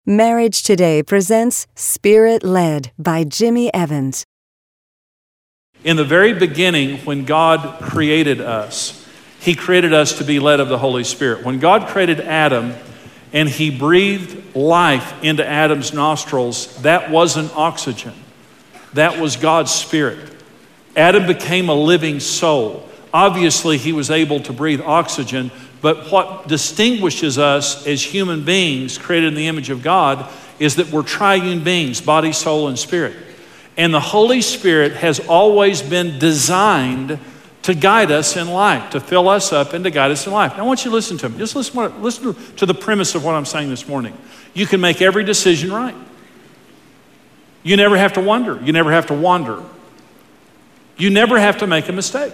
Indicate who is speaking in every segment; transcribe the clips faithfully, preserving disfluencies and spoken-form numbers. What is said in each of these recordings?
Speaker 1: Marriage Today presents Spirit Led by Jimmy Evans.
Speaker 2: In the very beginning, when God created us, He created us to be led of the Holy Spirit. When God created Adam and He breathed life into Adam's nostrils, that wasn't oxygen. That was God's Spirit. Adam became a living soul. Obviously, he was able to breathe oxygen, but what distinguishes us as human beings created in the image of God is that we're triune beings, body, soul, and spirit. And the Holy Spirit has always been designed to guide us in life, to fill us up and to guide us in life. Now, I want you to listen to me. Just listen, what, listen to the premise of what I'm saying this morning. You can make every decision right. You never have to wonder. You never have to wander. You never have to make a mistake.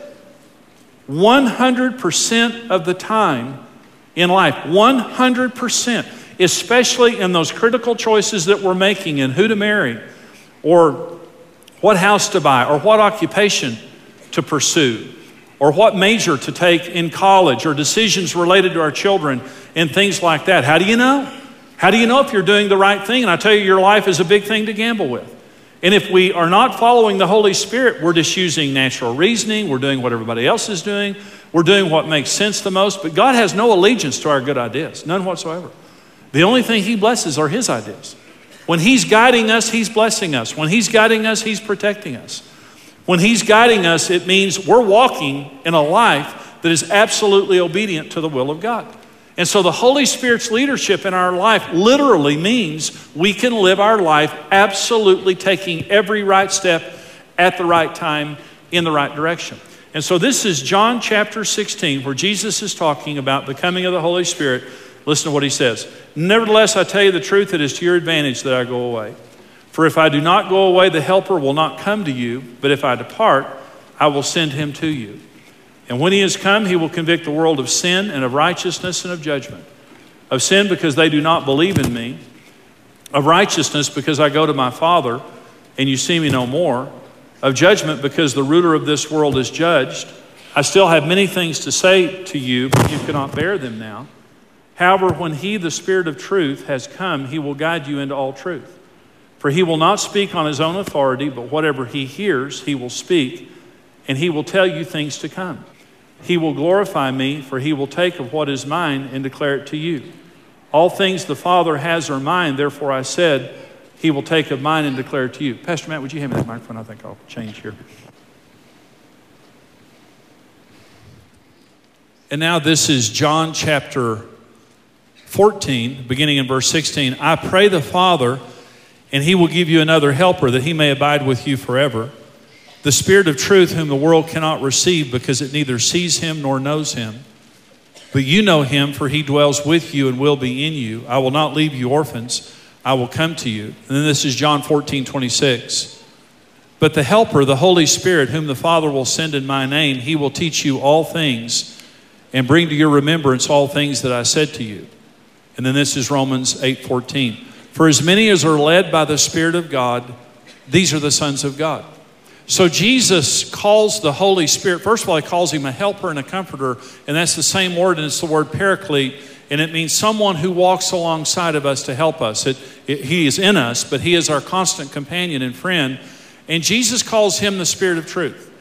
Speaker 2: one hundred percent of the time in life, one hundred percent, especially in those critical choices that we're making in who to marry or what house to buy or what occupation to pursue or what major to take in college or decisions related to our children and things like that. How do you know? How do you know if you're doing the right thing? And I tell you, your life is a big thing to gamble with. And if we are not following the Holy Spirit, we're just using natural reasoning. We're doing what everybody else is doing. We're doing what makes sense the most. But God has no allegiance to our good ideas, none whatsoever. The only thing He blesses are His ideas. When He's guiding us, He's blessing us. When He's guiding us, He's protecting us. When He's guiding us, it means we're walking in a life that is absolutely obedient to the will of God. And so the Holy Spirit's leadership in our life literally means we can live our life absolutely taking every right step at the right time in the right direction. And so this is John chapter sixteen, where Jesus is talking about the coming of the Holy Spirit. Listen to what He says. Nevertheless, I tell you the truth, it is to your advantage that I go away. For if I do not go away, the Helper will not come to you, but if I depart, I will send Him to you. And when He has come, He will convict the world of sin and of righteousness and of judgment. Of sin because they do not believe in me. Of righteousness because I go to my Father and you see me no more. Of judgment because the ruler of this world is judged. I still have many things to say to you, but you cannot bear them now. However, when He, the Spirit of truth, has come, He will guide you into all truth. For He will not speak on His own authority, but whatever He hears, He will speak, and He will tell you things to come. He will glorify me, for He will take of what is mine and declare it to you. All things the Father has are mine, therefore I said, He will take of mine and declare it to you. Pastor Matt, would you hand me that microphone? I think I'll change here. And now this is John chapter fourteen, beginning in verse sixteen. I pray the Father, and He will give you another helper, that He may abide with you forever. The Spirit of truth, whom the world cannot receive because it neither sees Him nor knows Him. But you know Him, for He dwells with you and will be in you. I will not leave you orphans. I will come to you. And then this is John fourteen, twenty-six. But the Helper, the Holy Spirit, whom the Father will send in my name, He will teach you all things and bring to your remembrance all things that I said to you. And then this is Romans eight, fourteen. For as many as are led by the Spirit of God, these are the sons of God. So Jesus calls the Holy Spirit, first of all, He calls Him a helper and a comforter, and that's the same word, and it's the word paraclete, and it means someone who walks alongside of us to help us. It, it, he is in us, but He is our constant companion and friend, and Jesus calls Him the Spirit of truth.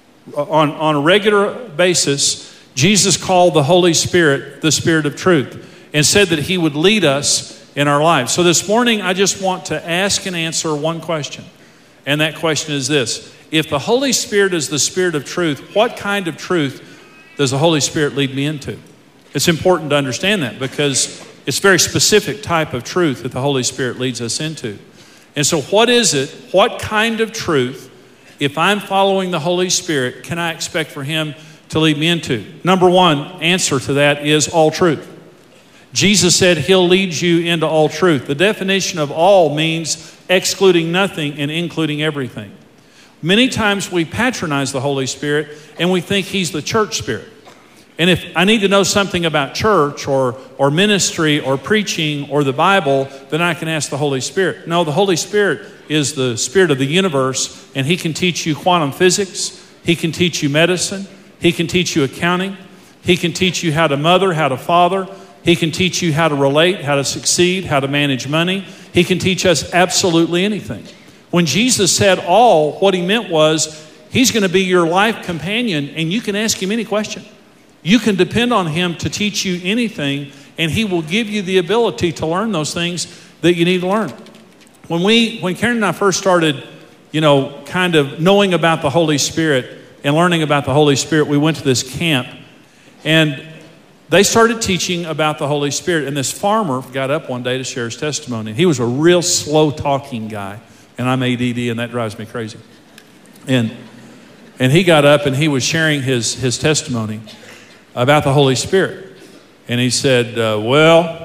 Speaker 2: On, on a regular basis, Jesus called the Holy Spirit the Spirit of truth and said that He would lead us in our lives. So this morning, I just want to ask and answer one question, and that question is this. If the Holy Spirit is the Spirit of truth, what kind of truth does the Holy Spirit lead me into? It's important to understand that because it's a very specific type of truth that the Holy Spirit leads us into. And so what is it, what kind of truth, if I'm following the Holy Spirit, can I expect for Him to lead me into? Number one answer to that is all truth. Jesus said He'll lead you into all truth. The definition of all means excluding nothing and including everything. Many times we patronize the Holy Spirit and we think He's the church spirit. And if I need to know something about church or, or ministry or preaching or the Bible, then I can ask the Holy Spirit. No, the Holy Spirit is the Spirit of the universe, and He can teach you quantum physics. He can teach you medicine. He can teach you accounting. He can teach you how to mother, how to father. He can teach you how to relate, how to succeed, how to manage money. He can teach us absolutely anything. When Jesus said all, what he meant was he's going to be your life companion, and you can ask him any question. You can depend on him to teach you anything, and he will give you the ability to learn those things that you need to learn. When we, when Karen and I first started, you know, kind of knowing about the Holy Spirit and learning about the Holy Spirit, we went to this camp, and they started teaching about the Holy Spirit. And this farmer got up one day to share his testimony. He was a real slow-talking guy, and I'm A D D, and that drives me crazy. And and he got up, and he was sharing his, his testimony about the Holy Spirit. And he said, uh, well...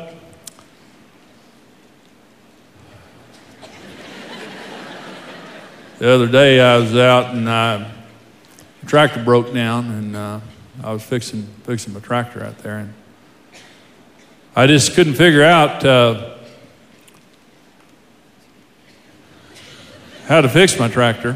Speaker 2: The other day I was out and uh, the tractor broke down, and uh, I was fixing fixing my tractor out there, and I just couldn't figure out uh, how to fix my tractor.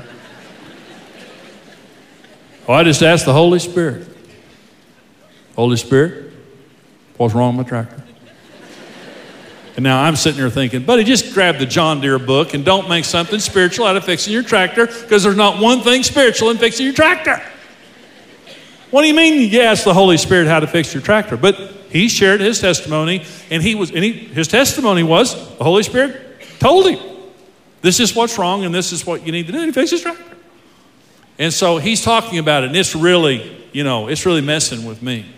Speaker 2: Well, I just asked the Holy Spirit, Holy Spirit, what's wrong with my tractor? And now I'm sitting there thinking, buddy, just grab the John Deere book and don't make something spiritual out of fixing your tractor, because there's not one thing spiritual in fixing your tractor. What do you mean you ask the Holy Spirit how to fix your tractor? But he shared his testimony, and he was, and he, his testimony was the Holy Spirit told him, this is what's wrong and this is what you need to do to fix his tractor. And so he's talking about it, and it's really, you know, it's really messing with me.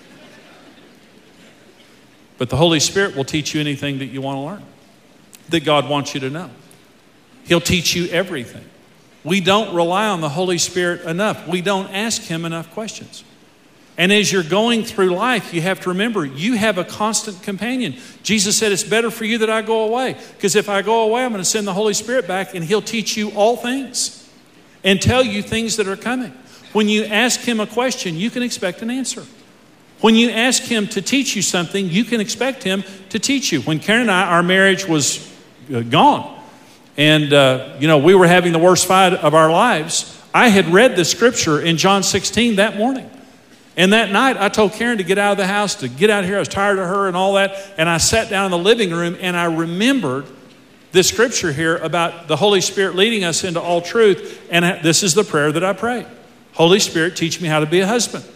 Speaker 2: But the Holy Spirit will teach you anything that you want to learn, that God wants you to know. He'll teach you everything. We don't rely on the Holy Spirit enough. We don't ask him enough questions. And as you're going through life, you have to remember, you have a constant companion. Jesus said, it's better for you that I go away, because if I go away, I'm going to send the Holy Spirit back, and he'll teach you all things and tell you things that are coming. When you ask him a question, you can expect an answer. When you ask him to teach you something, you can expect him to teach you. When Karen and I, our marriage was uh, gone, and uh, you know, we were having the worst fight of our lives, I had read the scripture in John sixteen that morning. And that night, I told Karen to get out of the house, to get out here. I was tired of her and all that. And I sat down in the living room, and I remembered this scripture here about the Holy Spirit leading us into all truth. And this is the prayer that I prayed. Holy Spirit, teach me how to be a husband.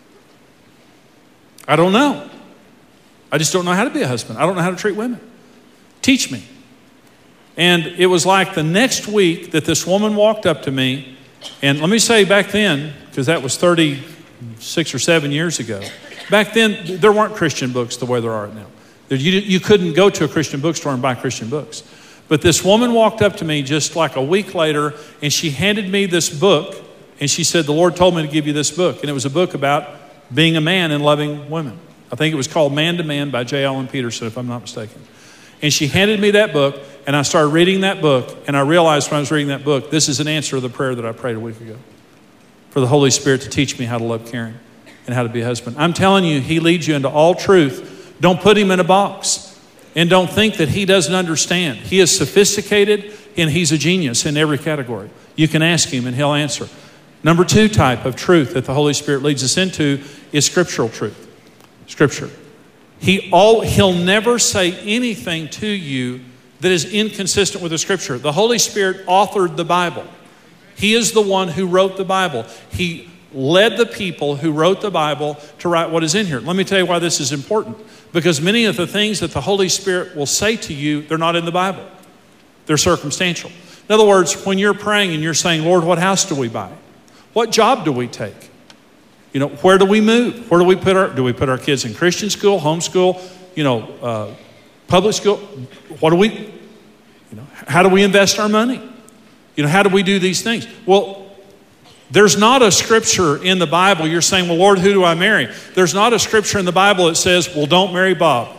Speaker 2: I don't know. I just don't know how to be a husband. I don't know how to treat women. Teach me. And it was like the next week that this woman walked up to me. And let me say back then, because that was thirty-six or seven years ago. Back then, there weren't Christian books the way there are now. You, you couldn't go to a Christian bookstore and buy Christian books. But this woman walked up to me just like a week later, and she handed me this book. And she said, the Lord told me to give you this book. And it was a book about being a man and loving women. I think it was called Man to Man by J. Allen Peterson, if I'm not mistaken. And she handed me that book, and I started reading that book, and I realized when I was reading that book, this is an answer to the prayer that I prayed a week ago. For the Holy Spirit to teach me how to love Karen and how to be a husband. I'm telling you, he leads you into all truth. Don't put him in a box. And don't think that he doesn't understand. He is sophisticated, and he's a genius in every category. You can ask him, and he'll answer. Number two type of truth that the Holy Spirit leads us into is scriptural truth. Scripture. He all, he'll never say anything to you that is inconsistent with the Scripture. The Holy Spirit authored the Bible. He is the one who wrote the Bible. He led the people who wrote the Bible to write what is in here. Let me tell you why this is important. Because many of the things that the Holy Spirit will say to you, they're not in the Bible. They're circumstantial. In other words, when you're praying and you're saying, Lord, what house do we buy? What job do we take? You know, where do we move? Where do we put our, do we put our kids in Christian school, homeschool, you know, uh, public school? What do we, you know, how do we invest our money? You know, how do we do these things? Well, there's not a scripture in the Bible. You're saying, well, Lord, who do I marry? There's not a scripture in the Bible that says, well, don't marry Bob.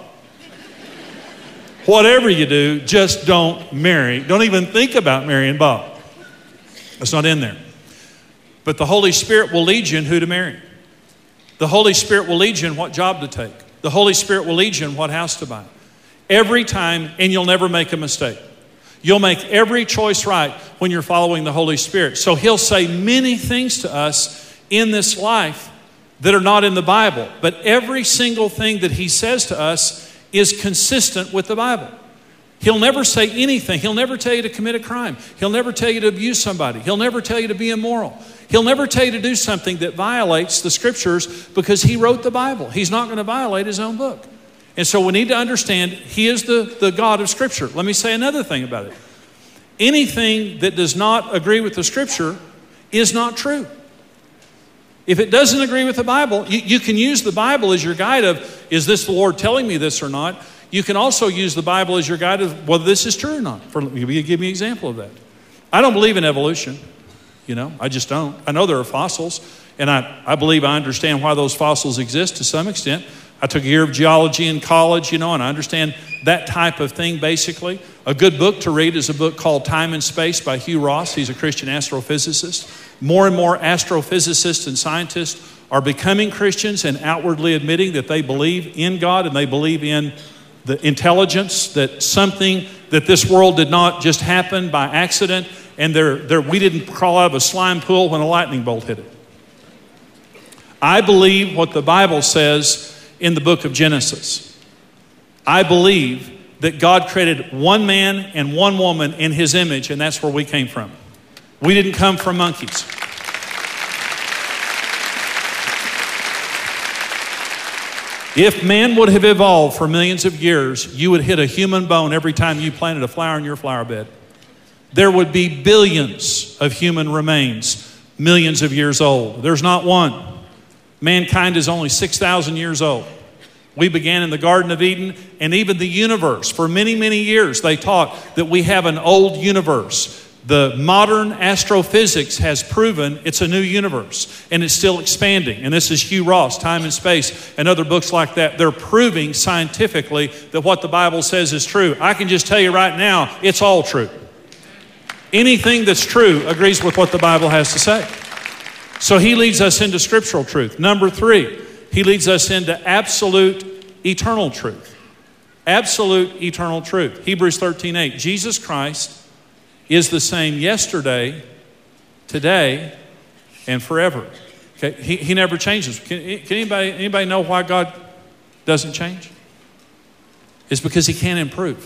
Speaker 2: Whatever you do, just don't marry. Don't even think about marrying Bob. That's not in there. But the Holy Spirit will lead you in who to marry. The Holy Spirit will lead you in what job to take. The Holy Spirit will lead you in what house to buy. Every time, and you'll never make a mistake. You'll make every choice right when you're following the Holy Spirit. So he'll say many things to us in this life that are not in the Bible. But every single thing that he says to us is consistent with the Bible. He'll never say anything. He'll never tell you to commit a crime. He'll never tell you to abuse somebody. He'll never tell you to be immoral. He'll never tell you to do something that violates the Scriptures because he wrote the Bible. He's not going to violate his own book. And so we need to understand he is the, the God of Scripture. Let me say another thing about it. Anything that does not agree with the Scripture is not true. If it doesn't agree with the Bible, you, you can use the Bible as your guide of, is this the Lord telling me this or not? You can also use the Bible as your guide of whether this is true or not. For, give me an example of that. I don't believe in evolution. You know, I just don't. I know there are fossils, and I, I believe I understand why those fossils exist to some extent. I took a year of geology in college, you know, and I understand that type of thing basically. A good book to read is a book called Time and Space by Hugh Ross. He's a Christian astrophysicist. More and more astrophysicists and scientists are becoming Christians and outwardly admitting that they believe in God and they believe in the intelligence, that something, that this world did not just happen by accident, and they're, they're, we didn't crawl out of a slime pool when a lightning bolt hit it. I believe what the Bible says in the book of Genesis. I believe that God created one man and one woman in his image, and that's where we came from. We didn't come from monkeys. If man would have evolved for millions of years, you would hit a human bone every time you planted a flower in your flower bed. There would be billions of human remains, millions of years old. There's not one. Mankind is only six thousand years old. We began in the Garden of Eden, and even the universe. For many, many years, they taught that we have an old universe. The modern astrophysics has proven it's a new universe, and it's still expanding. And this is Hugh Ross, Time and Space, and other books like that. They're proving scientifically that what the Bible says is true. I can just tell you right now, it's all true. Anything that's true agrees with what the Bible has to say. So he leads us into scriptural truth. Number three, he leads us into absolute eternal truth. Absolute eternal truth. Hebrews thirteen eight. Jesus Christ is the same yesterday, today, and forever. Okay, he, he never changes. Can, can anybody, anybody know why God doesn't change? It's because he can't improve.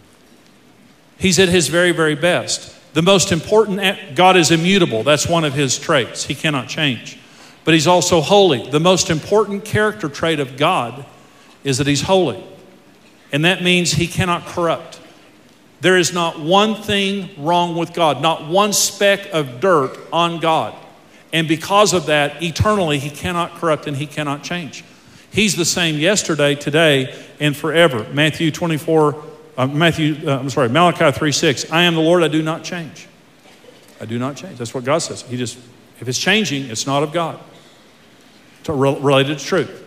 Speaker 2: He's at his very, very best. The most important, God is immutable. That's one of his traits. He cannot change. But he's also holy. The most important character trait of God is that he's holy. And that means he cannot corrupt. There is not one thing wrong with God, not one speck of dirt on God. And because of that, eternally, he cannot corrupt and he cannot change. He's the same yesterday, today, and forever. Matthew twenty-four, uh, Matthew, uh, I'm sorry, Malachi three six. I am the Lord, I do not change. I do not change. That's what God says. He just, if it's changing, it's not of God. It's related to truth.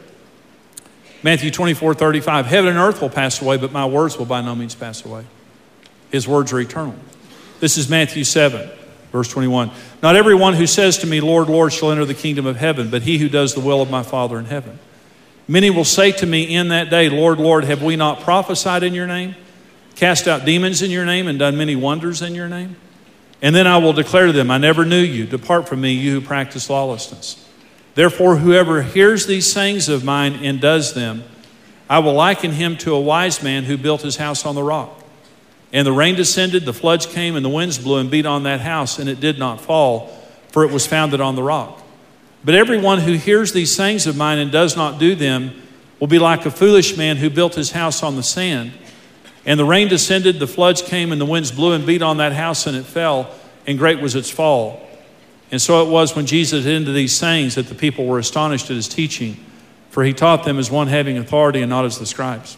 Speaker 2: Matthew twenty-four thirty-five. Heaven and earth will pass away, but my words will by no means pass away. His words are eternal. This is Matthew seven, verse twenty-one. Not everyone who says to me, Lord, Lord, shall enter the kingdom of heaven, but he who does the will of my Father in heaven. Many will say to me in that day, Lord, Lord, have we not prophesied in your name, cast out demons in your name, and done many wonders in your name? And then I will declare to them, I never knew you. Depart from me, you who practice lawlessness. Therefore, whoever hears these sayings of mine and does them, I will liken him to a wise man who built his house on the rock. And the rain descended, the floods came, and the winds blew and beat on that house, and it did not fall, for it was founded on the rock. But everyone who hears these sayings of mine and does not do them will be like a foolish man who built his house on the sand. And the rain descended, the floods came, and the winds blew and beat on that house, and it fell, and great was its fall. And so it was when Jesus ended these sayings that the people were astonished at his teaching, for he taught them as one having authority and not as the scribes.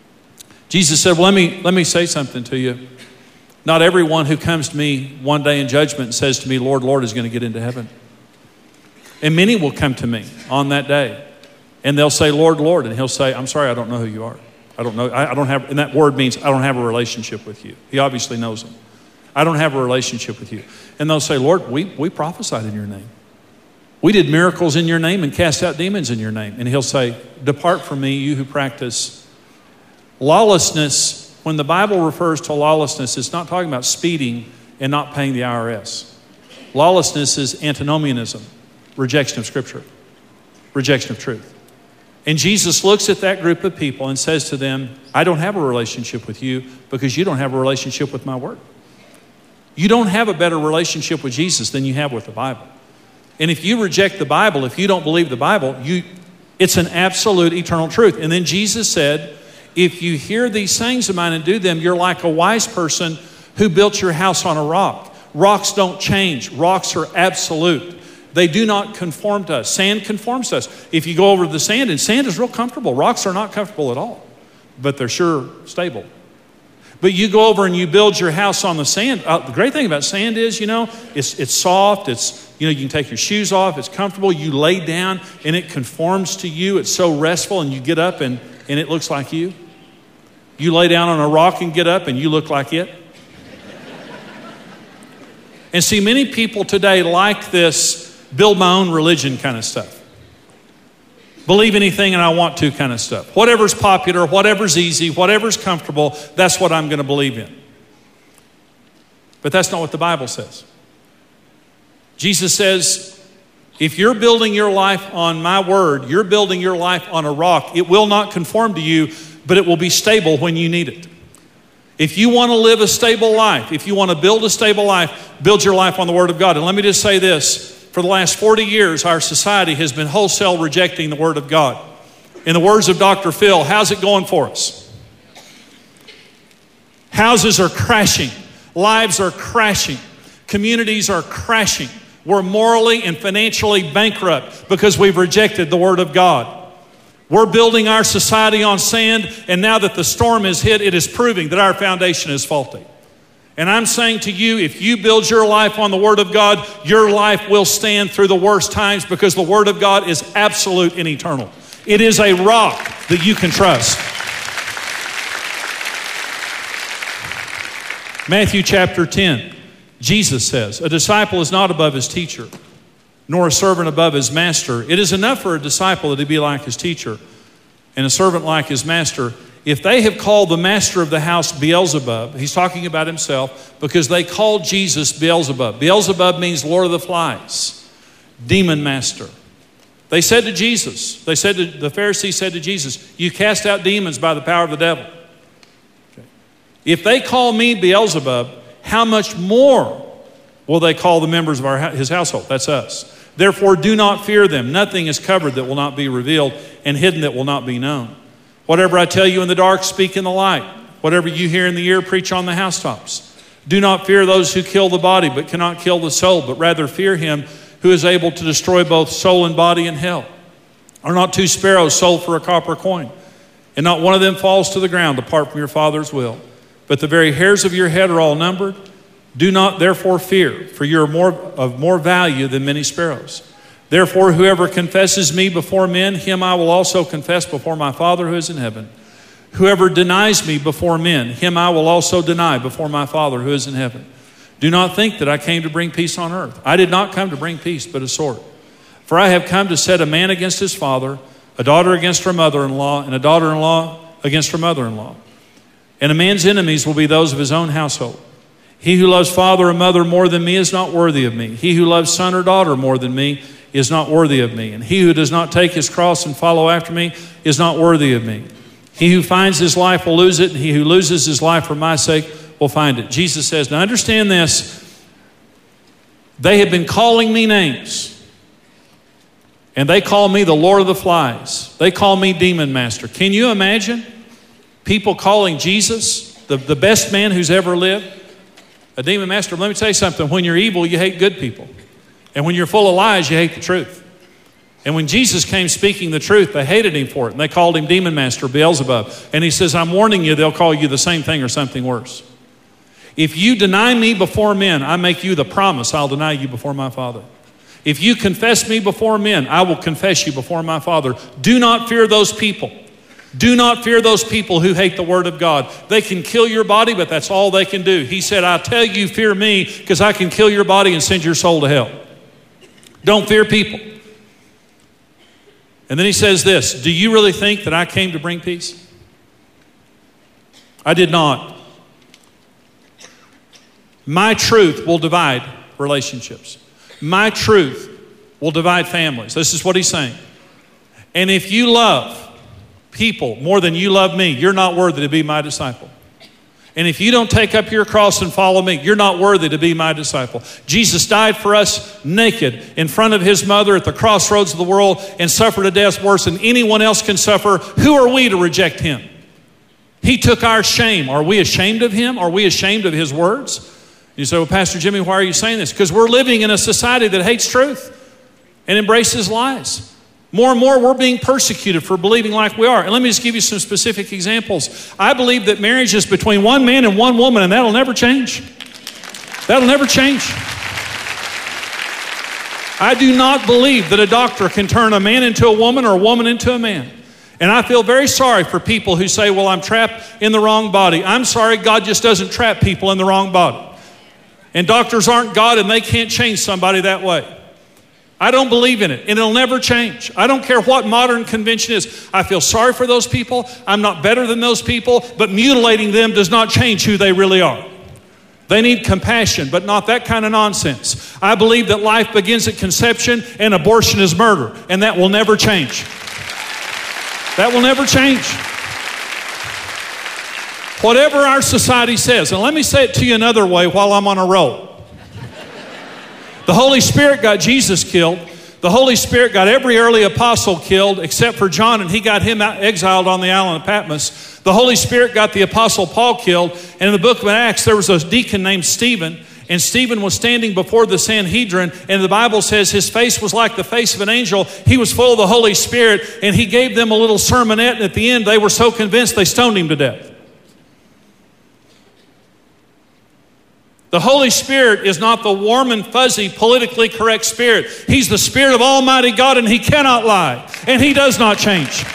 Speaker 2: Jesus said, well, let me, let me say something to you. Not everyone who comes to me one day in judgment and says to me, Lord, Lord, is going to get into heaven. And many will come to me on that day. And they'll say, Lord, Lord. And he'll say, I'm sorry, I don't know who you are. I don't know. I, I don't have, and that word means I don't have a relationship with you. He obviously knows them. I don't have a relationship with you. And they'll say, Lord, we, we prophesied in your name. We did miracles in your name and cast out demons in your name. And he'll say, depart from me, you who practice lawlessness. When the Bible refers to lawlessness, it's not talking about speeding and not paying the I R S. Lawlessness is antinomianism, rejection of Scripture. rejection of truth. And Jesus looks at that group of people and says to them, I don't have a relationship with you because you don't have a relationship with my word. You don't have a better relationship with Jesus than you have with the Bible. And if you reject the Bible, if you don't believe the Bible, you, it's an absolute eternal truth. And then Jesus said, if you hear these sayings of mine and do them, you're like a wise person who built your house on a rock. Rocks don't change. Rocks are absolute. They do not conform to us. Sand conforms to us. If you go over to the sand, and sand is real comfortable. Rocks are not comfortable at all, but they're sure stable. But you go over and you build your house on the sand. Uh, the great thing about sand is, you know, it's it's soft. It's, you know, you can take your shoes off. It's comfortable. You lay down and it conforms to you. It's so restful, and you get up and, and it looks like you. You lay down on a rock and get up and you look like it. And see, many people today like this build my own religion kind of stuff. Believe anything and I want to kind of stuff. Whatever's popular, whatever's easy, whatever's comfortable, that's what I'm going to believe in. But that's not what the Bible says. Jesus says, if you're building your life on my word, you're building your life on a rock. It will not conform to you, but it will be stable when you need it. If you want to live a stable life, if you want to build a stable life, build your life on the Word of God. And let me just say this. For the last forty years, our society has been wholesale rejecting the Word of God. In the words of Doctor Phil, how's it going for us? Houses are crashing. Lives are crashing. Communities are crashing. We're morally and financially bankrupt because we've rejected the Word of God. We're building our society on sand, and now that the storm has hit, it is proving that our foundation is faulty. And I'm saying to you, if you build your life on the Word of God, your life will stand through the worst times because the Word of God is absolute and eternal. It is a rock that you can trust. Matthew chapter ten, Jesus says, a disciple is not above his teacher, nor a servant above his master. It is enough for a disciple to be like his teacher and a servant like his master. If they have called the master of the house Beelzebub, he's talking about himself, because they called Jesus Beelzebub. Beelzebub means Lord of the Flies, demon master. They said to Jesus, they said to, the Pharisees said to Jesus, you cast out demons by the power of the devil. Okay. If they call me Beelzebub, how much more will they call the members of our, his household? That's us. Therefore, do not fear them. Nothing is covered that will not be revealed, and hidden that will not be known. Whatever I tell you in the dark, speak in the light. Whatever you hear in the ear, preach on the housetops. Do not fear those who kill the body, but cannot kill the soul, but rather fear him who is able to destroy both soul and body in hell. Are not two sparrows sold for a copper coin? And not one of them falls to the ground apart from your Father's will. But the very hairs of your head are all numbered. Do not therefore fear, for you are more, of more value than many sparrows. Therefore, whoever confesses me before men, him I will also confess before my Father who is in heaven. Whoever denies me before men, him I will also deny before my Father who is in heaven. Do not think that I came to bring peace on earth. I did not come to bring peace, but a sword. For I have come to set a man against his father, a daughter against her mother-in-law, and a daughter-in-law against her mother-in-law. And a man's enemies will be those of his own household. He who loves father or mother more than me is not worthy of me. He who loves son or daughter more than me is not worthy of me. And he who does not take his cross and follow after me is not worthy of me. He who finds his life will lose it, and he who loses his life for my sake will find it. Jesus says, now understand this. They have been calling me names. And they call me the Lord of the Flies. They call me Demon Master. Can you imagine people calling Jesus the, the best man who's ever lived a demon master? Let me tell you something. When you're evil, you hate good people. And when you're full of lies, you hate the truth. And when Jesus came speaking the truth, they hated him for it. And they called him Demon Master, Beelzebub. And he says, I'm warning you, they'll call you the same thing or something worse. If you deny me before men, I make you the promise I'll deny you before my Father. If you confess me before men, I will confess you before my Father. Do not fear those people. Do not fear those people who hate the Word of God. They can kill your body, but that's all they can do. He said, I tell you, fear me, because I can kill your body and send your soul to hell. Don't fear people. And then he says this, do you really think that I came to bring peace? I did not. My truth will divide relationships. My truth will divide families. This is what he's saying. And if you love people more than you love me, you're not worthy to be my disciple. And if you don't take up your cross and follow me, you're not worthy to be my disciple. Jesus died for us naked in front of his mother at the crossroads of the world and suffered a death worse than anyone else can suffer. Who are we to reject him? He took our shame. Are we ashamed of him? Are we ashamed of his words? You say, well, Pastor Jimmy, why are you saying this? Because we're living in a society that hates truth and embraces lies. More and more, we're being persecuted for believing like we are. And let me just give you some specific examples. I believe that marriage is between one man and one woman, and that'll never change. That'll never change. I do not believe that a doctor can turn a man into a woman or a woman into a man. And I feel very sorry for people who say, well, I'm trapped in the wrong body. I'm sorry, God just doesn't trap people in the wrong body. And doctors aren't God, and they can't change somebody that way. I don't believe in it, and it'll never change. I don't care what modern convention is. I feel sorry for those people. I'm not better than those people, but mutilating them does not change who they really are. They need compassion, but not that kind of nonsense. I believe that life begins at conception and abortion is murder, and that will never change. That will never change. Whatever our society says, and let me say it to you another way while I'm on a roll. The Holy Spirit got Jesus killed. The Holy Spirit got every early apostle killed except for John, and he got him out, exiled on the island of Patmos. The Holy Spirit got the apostle Paul killed. And in the book of Acts, there was a deacon named Stephen, and Stephen was standing before the Sanhedrin, and the Bible says his face was like the face of an angel. He was full of the Holy Spirit, and he gave them a little sermonette, and at the end, they were so convinced they stoned him to death. The Holy Spirit is not the warm and fuzzy, politically correct Spirit. He's the Spirit of Almighty God, and he cannot lie, and he does not change.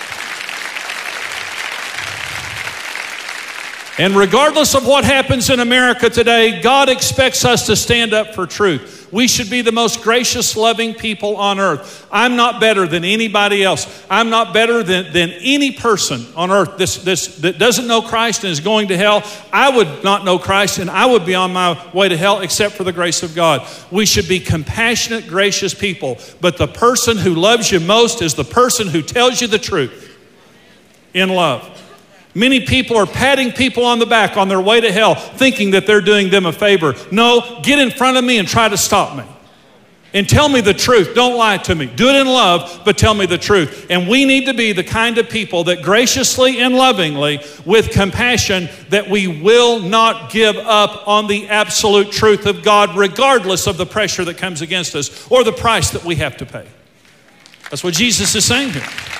Speaker 2: And regardless of what happens in America today, God expects us to stand up for truth. We should be the most gracious, loving people on earth. I'm not better than anybody else. I'm not better than, than any person on earth this, this, that doesn't know Christ and is going to hell. I would not know Christ, and I would be on my way to hell except for the grace of God. We should be compassionate, gracious people. But the person who loves you most is the person who tells you the truth in love. Many people are patting people on the back on their way to hell, thinking that they're doing them a favor. No, get in front of me and try to stop me. And tell me the truth. Don't lie to me. Do it in love, but tell me the truth. And we need to be the kind of people that graciously and lovingly, with compassion, that we will not give up on the absolute truth of God, regardless of the pressure that comes against us or the price that we have to pay. That's what Jesus is saying here.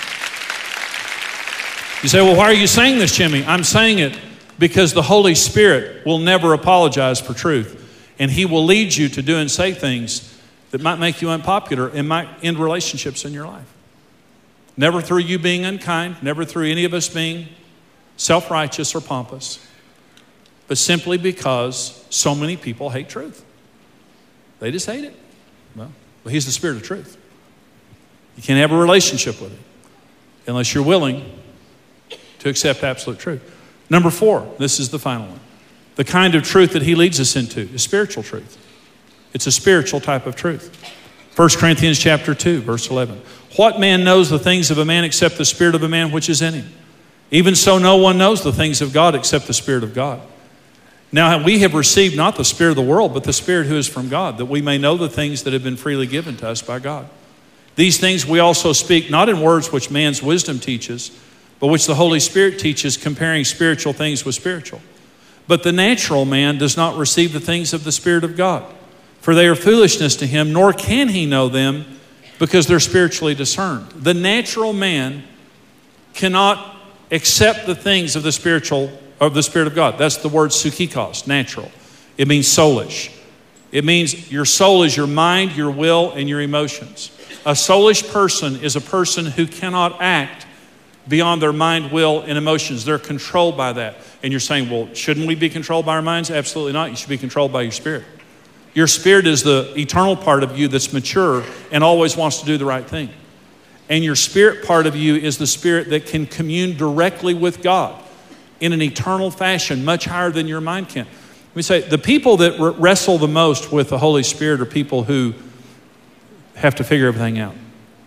Speaker 2: You say, well, why are you saying this, Jimmy? I'm saying it because the Holy Spirit will never apologize for truth. And he will lead you to do and say things that might make you unpopular and might end relationships in your life. Never through you being unkind, never through any of us being self-righteous or pompous, but simply because so many people hate truth. They just hate it. Well, well he's the Spirit of truth. You can't have a relationship with him unless you're willing to accept absolute truth. Number four, this is the final one. The kind of truth that he leads us into is spiritual truth. It's a spiritual type of truth. First Corinthians chapter two, verse eleven. What man knows the things of a man except the spirit of a man which is in him? Even so, no one knows the things of God except the Spirit of God. Now we have received not the spirit of the world, but the Spirit who is from God, that we may know the things that have been freely given to us by God. These things we also speak, not in words which man's wisdom teaches, but which the Holy Spirit teaches, comparing spiritual things with spiritual. But the natural man does not receive the things of the Spirit of God, for they are foolishness to him, nor can he know them, because they're spiritually discerned. The natural man cannot accept the things of the spiritual, of the Spirit of God. That's the word psychikos, natural. It means soulish. It means your soul is your mind, your will, and your emotions. A soulish person is a person who cannot act beyond their mind, will, and emotions. They're controlled by that. And you're saying, well, shouldn't we be controlled by our minds? Absolutely not. You should be controlled by your spirit. Your spirit is the eternal part of you that's mature and always wants to do the right thing. And your spirit part of you is the spirit that can commune directly with God in an eternal fashion, much higher than your mind can. Let me say, the people that wrestle the most with the Holy Spirit are people who have to figure everything out.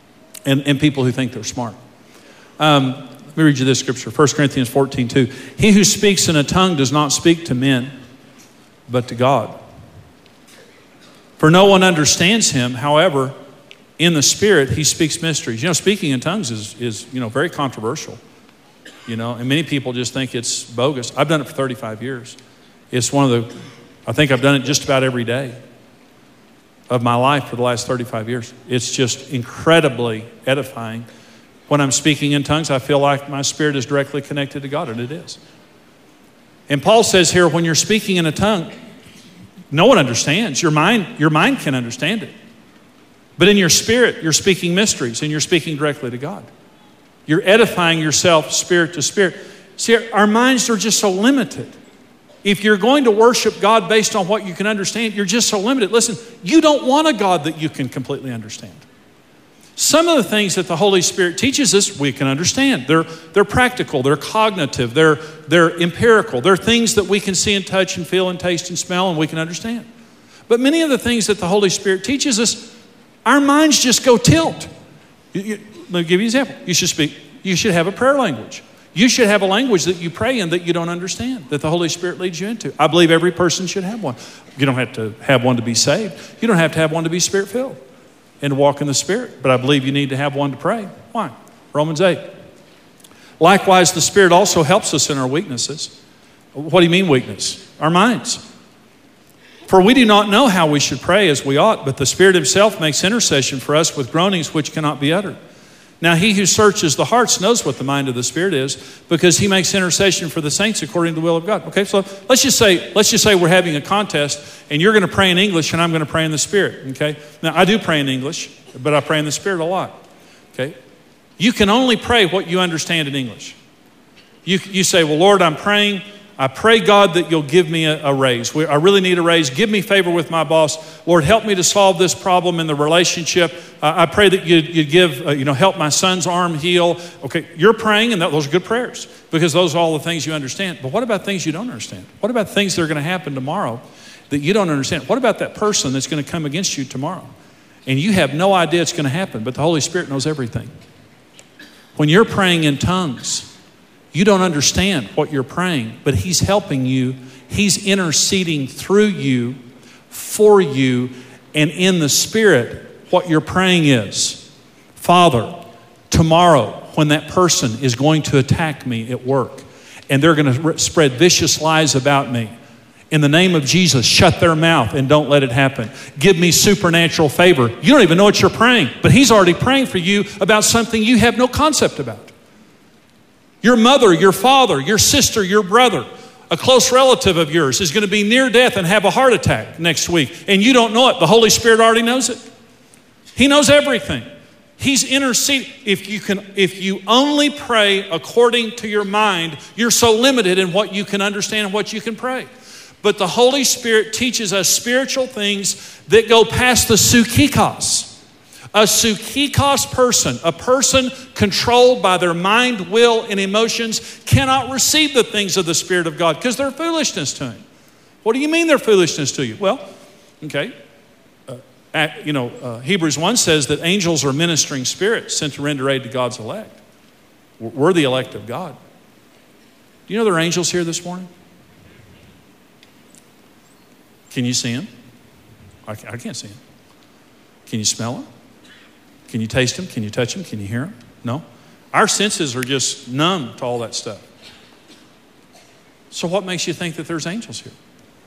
Speaker 2: and, and people who think they're smart. Um, let me read you this scripture, First Corinthians fourteen two. He who speaks in a tongue does not speak to men, but to God. For no one understands him. However, in the Spirit, he speaks mysteries. You know, speaking in tongues is, is you know, very controversial. You know, and many people just think it's bogus. I've done it for thirty-five years. It's one of the, I think I've done it just about every day of my life for the last thirty-five years. It's just incredibly edifying. When I'm speaking in tongues, I feel like my spirit is directly connected to God, and it is. And Paul says here, when you're speaking in a tongue, no one understands. Your mind, your mind can understand it. But in your spirit, you're speaking mysteries, and you're speaking directly to God. You're edifying yourself spirit to spirit. See, our minds are just so limited. If you're going to worship God based on what you can understand, you're just so limited. Listen, you don't want a God that you can completely understand. Some of the things that the Holy Spirit teaches us, we can understand. They're, they're practical, they're cognitive, they're, they're empirical. They're things that we can see and touch and feel and taste and smell, and we can understand. But many of the things that the Holy Spirit teaches us, our minds just go tilt. You, you, let me give you an example. You should speak, you should have a prayer language. You should have a language that you pray in that you don't understand, that the Holy Spirit leads you into. I believe every person should have one. You don't have to have one to be saved. You don't have to have one to be Spirit-filled and to walk in the Spirit. But I believe you need to have one to pray. Why? Romans eight. Likewise, the Spirit also helps us in our weaknesses. What do you mean weakness? Our minds. For we do not know how we should pray as we ought, but the Spirit himself makes intercession for us with groanings which cannot be uttered. Now he who searches the hearts knows what the mind of the Spirit is, because he makes intercession for the saints according to the will of God. Okay, so let's just say, let's just say we're having a contest and you're going to pray in English and I'm going to pray in the Spirit. Okay, now I do pray in English, but I pray in the Spirit a lot. Okay, you can only pray what you understand in English. You, you say, well, Lord, I'm praying. I pray, God, that you'll give me a, a raise. I really need a raise. Give me favor with my boss. Lord, help me to solve this problem in the relationship. Uh, I pray that you you give, uh, you know, help my son's arm heal. Okay, you're praying, and that, those are good prayers, because those are all the things you understand. But what about things you don't understand? What about things that are going to happen tomorrow that you don't understand? What about that person that's going to come against you tomorrow? And you have no idea it's going to happen, but the Holy Spirit knows everything. When you're praying in tongues, you don't understand what you're praying, but he's helping you. He's interceding through you, for you, and in the Spirit, what you're praying is, Father, tomorrow when that person is going to attack me at work and they're going to spread vicious lies about me, in the name of Jesus, shut their mouth and don't let it happen. Give me supernatural favor. You don't even know what you're praying, but he's already praying for you about something you have no concept about. Your mother, your father, your sister, your brother, a close relative of yours is going to be near death and have a heart attack next week, and you don't know it. The Holy Spirit already knows it. He knows everything. He's interceding. If you can, if you only pray according to your mind, you're so limited in what you can understand and what you can pray. But the Holy Spirit teaches us spiritual things that go past the psychikos. A psychikos person, a person controlled by their mind, will, and emotions, cannot receive the things of the Spirit of God because they're foolishness to him. What do you mean they're foolishness to you? Well, okay, uh, at, you know, uh, Hebrews one says that angels are ministering spirits sent to render aid to God's elect. We're the elect of God. Do you know there are angels here this morning? Can you see them? I, I can't see them. Can you smell them? Can you taste them? Can you touch them? Can you hear them? No. Our senses are just numb to all that stuff. So what makes you think that there's angels here?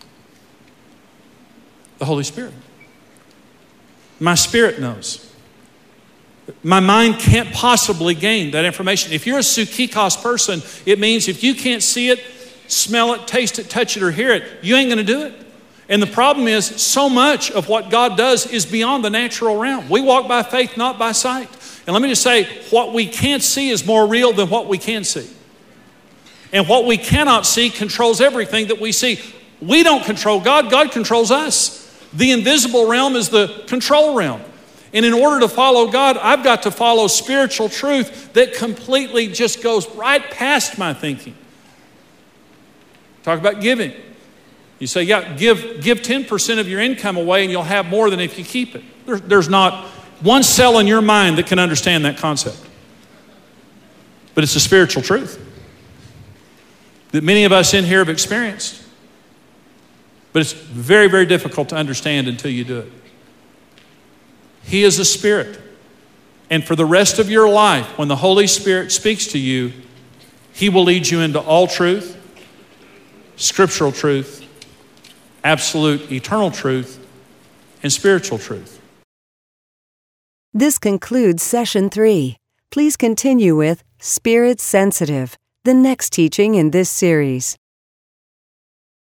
Speaker 2: The Holy Spirit. My spirit knows. My mind can't possibly gain that information. If you're a psychikos person, it means if you can't see it, smell it, taste it, touch it, or hear it, you ain't going to do it. And the problem is, so much of what God does is beyond the natural realm. We walk by faith, not by sight. And let me just say, what we can't see is more real than what we can see. And what we cannot see controls everything that we see. We don't control God, God controls us. The invisible realm is the control realm. And in order to follow God, I've got to follow spiritual truth that completely just goes right past my thinking. Talk about giving. You say, yeah, give give ten percent of your income away and you'll have more than if you keep it. There, there's not, one cell in your mind that can understand that concept. But it's a spiritual truth that many of us in here have experienced. But it's very, very difficult to understand until you do it. He is a spirit. And for the rest of your life, when the Holy Spirit speaks to you, He will lead you into all truth, scriptural truth, absolute eternal truth, and spiritual truth.
Speaker 1: This concludes Session three. Please continue with Spirit Sensitive, the next teaching in this series.